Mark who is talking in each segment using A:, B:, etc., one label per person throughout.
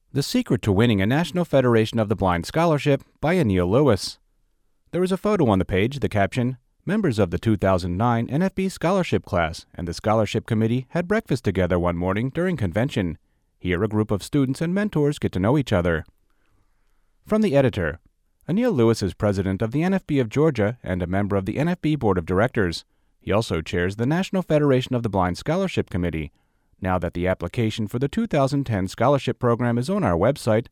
A: The Secret to Winning a National Federation of the Blind Scholarship by Anil Lewis. There is a photo on the page, the caption, "Members of the 2009 NFB Scholarship Class and the Scholarship Committee had breakfast together one morning during convention. Here a group of students and mentors get to know each other." From the editor, Anil Lewis is president of the NFB of Georgia and a member of the NFB Board of Directors. He also chairs the National Federation of the Blind Scholarship Committee. Now that the application for the 2010 scholarship program is on our website,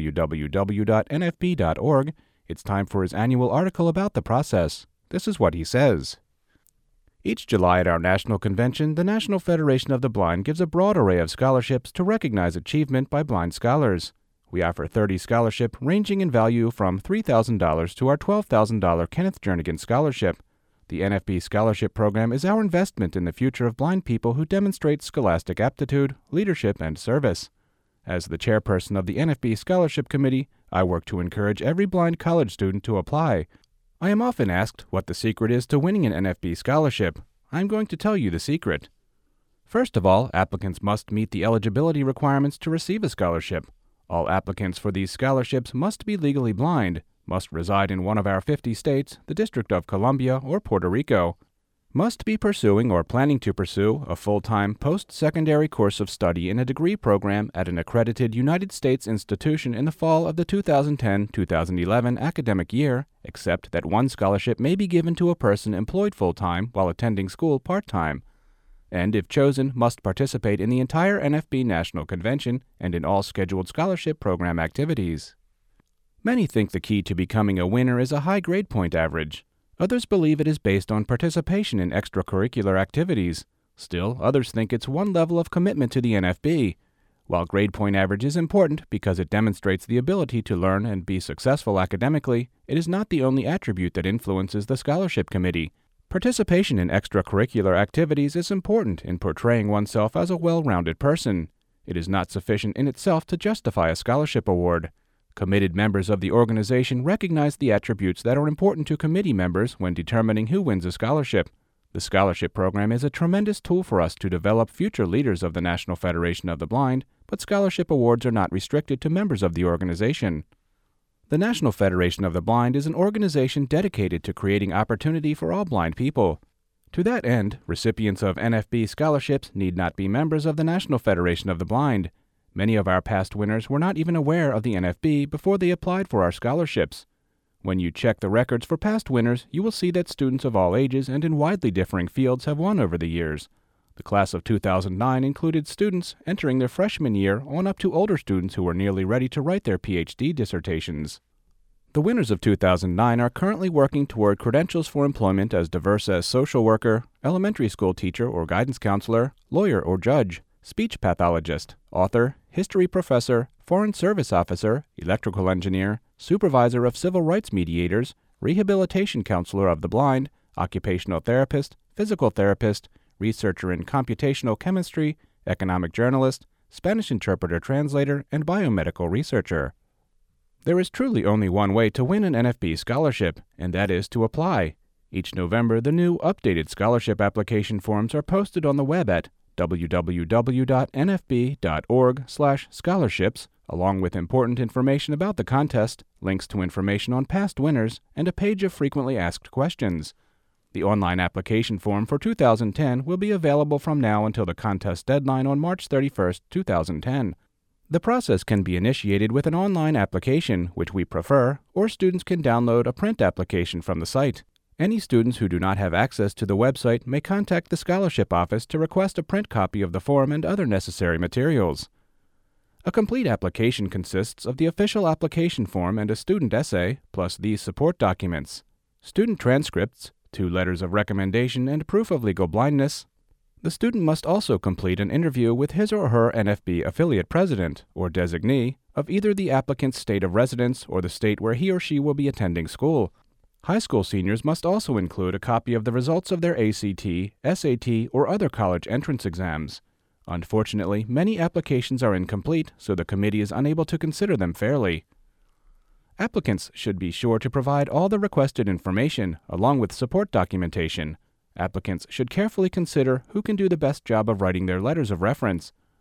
A: www.nfb.org, it's time for his annual article about the process. This is what he says. Each July at our national convention, the National Federation of the Blind gives a broad array of scholarships to recognize achievement by blind scholars. We offer 30 scholarships ranging in value from $3,000 to our $12,000 Kenneth Jernigan Scholarship. The NFB Scholarship Program is our investment in the future of blind people who demonstrate scholastic aptitude, leadership, and service. As the chairperson of the NFB Scholarship Committee, I work to encourage every blind college student to apply. I am often asked what the secret is to winning an NFB scholarship. I'm going to tell you the secret. First of all, applicants must meet the eligibility requirements to receive a scholarship. All applicants for these scholarships must be legally blind, must reside in one of our 50 states, the District of Columbia, or Puerto Rico, must be pursuing or planning to pursue a full-time post-secondary course of study in a degree program at an accredited United States institution in the fall of the 2010-2011 academic year, except that one scholarship may be given to a person employed full-time while attending school part-time, and if chosen, must participate in the entire NFB National Convention and in all scheduled scholarship program activities. Many think the key to becoming a winner is a high grade point average. Others believe it is based on participation in extracurricular activities. Still, others think it's one level of commitment to the NFB. While grade point average is important because it demonstrates the ability to learn and be successful academically, it is not the only attribute that influences the scholarship committee. Participation in extracurricular activities is important in portraying oneself as a well-rounded person. It is not sufficient in itself to justify a scholarship award. Committed members of the organization recognize the attributes that are important to committee members when determining who wins a scholarship. The scholarship program is a tremendous tool for us to develop future leaders of the National Federation of the Blind, but scholarship awards are not restricted to members of the organization. The National Federation of the Blind is an organization dedicated to creating opportunity for all blind people. To that end, recipients of NFB scholarships need not be members of the National Federation of the Blind. Many of our past winners were not even aware of the NFB before they applied for our scholarships. When you check the records for past winners, you will see that students of all ages and in widely differing fields have won over the years. The class of 2009 included students entering their freshman year on up to older students who were nearly ready to write their PhD dissertations. The winners of 2009 are currently working toward credentials for employment as diverse as social worker, elementary school teacher or guidance counselor, lawyer or judge, speech pathologist, author, history professor, foreign service officer, electrical engineer, supervisor of civil rights mediators, rehabilitation counselor of the blind, occupational therapist, physical therapist, researcher in computational chemistry, economic journalist, Spanish interpreter translator, and biomedical researcher. There is truly only one way to win an NFB scholarship, and that is to apply. Each November, the new updated scholarship application forms are posted on the web at www.nfb.org/scholarships, along with important information about the contest, links to information on past winners, and a page of frequently asked questions. The online application form for 2010 will be available from now until the contest deadline on March 31, 2010. The process can be initiated with an online application, which we prefer, or students can download a print application from the site. Any students who do not have access to the website may contact the scholarship office to request a print copy of the form and other necessary materials. A complete application consists of the official application form and a student essay, plus these support documents: student transcripts, 2 letters of recommendation, and proof of legal blindness. The student must also complete an interview with his or her NFB affiliate president, or designee, of either the applicant's state of residence or the state where he or she will be attending school. High school seniors must also include a copy of the results of their ACT, SAT, or other college entrance exams. Unfortunately, many applications are incomplete, so the committee is unable to consider them fairly. Applicants should be sure to provide all the requested information, along with support documentation. Applicants should carefully consider who can do the best job of writing their letters of reference.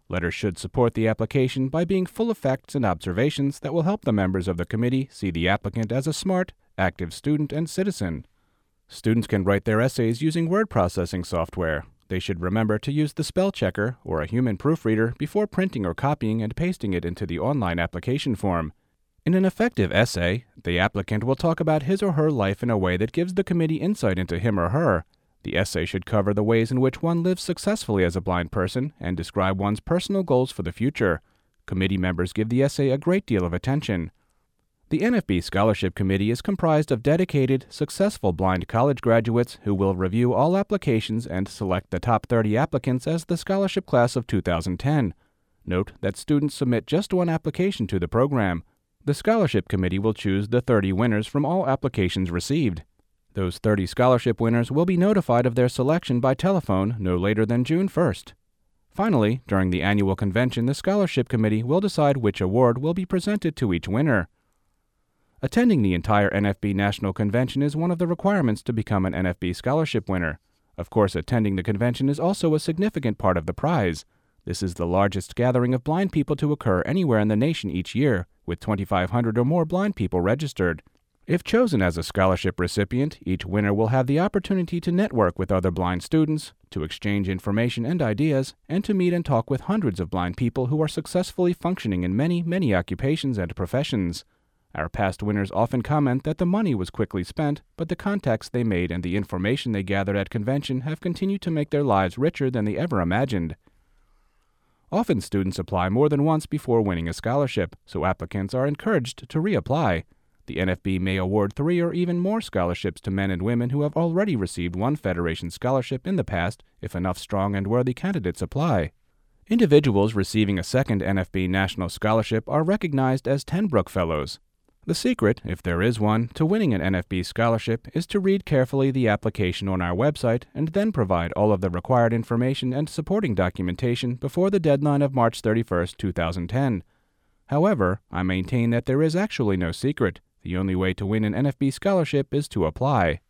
A: Letters should support the application by being full of facts and observations that will help the members of the committee see the applicant as a smart, active student and citizen. Students can write their essays using word processing software. They should remember to use the spell checker or a human proofreader before printing or copying and pasting it into the online application form. In an effective essay, the applicant will talk about his or her life in a way that gives the committee insight into him or her. The essay should cover the ways in which one lives successfully as a blind person and describe one's personal goals for the future. Committee members give the essay a great deal of attention. The NFB Scholarship Committee is comprised of dedicated, successful blind college graduates who will review all applications and select the top 30 applicants as the scholarship class of 2010. Note that students submit just one application to the program. The Scholarship Committee will choose the 30 winners from all applications received. Those 30 scholarship winners will be notified of their selection by telephone no later than June 1st. Finally, during the annual convention, the Scholarship Committee will decide which award will be presented to each winner. Attending the entire NFB National Convention is one of the requirements to become an NFB Scholarship winner. Of course, attending the convention is also a significant part of the prize. This is the largest gathering of blind people to occur anywhere in the nation each year, with 2,500 or more blind people registered. If chosen as a scholarship recipient, each winner will have the opportunity to network with other blind students, to exchange information and ideas, and to meet and talk with hundreds of blind people who are successfully functioning in many occupations and professions. Our past winners often comment that the money was quickly spent, but the contacts they made and the information they gathered at convention have continued to make their lives richer than they ever imagined. Often students apply more than once before winning a scholarship, so applicants are encouraged to reapply. The NFB may award 3 or even more scholarships to men and women who have already received one Federation scholarship in the past if enough strong and worthy candidates apply. Individuals receiving a second NFB National Scholarship are recognized as Tenbrook Fellows. The secret, if there is one, to winning an NFB scholarship is to read carefully the application on our website and then provide all of the required information and supporting documentation before the deadline of March 31, 2010. However, I maintain that there is actually no secret. The only way to win an NFB scholarship is to apply.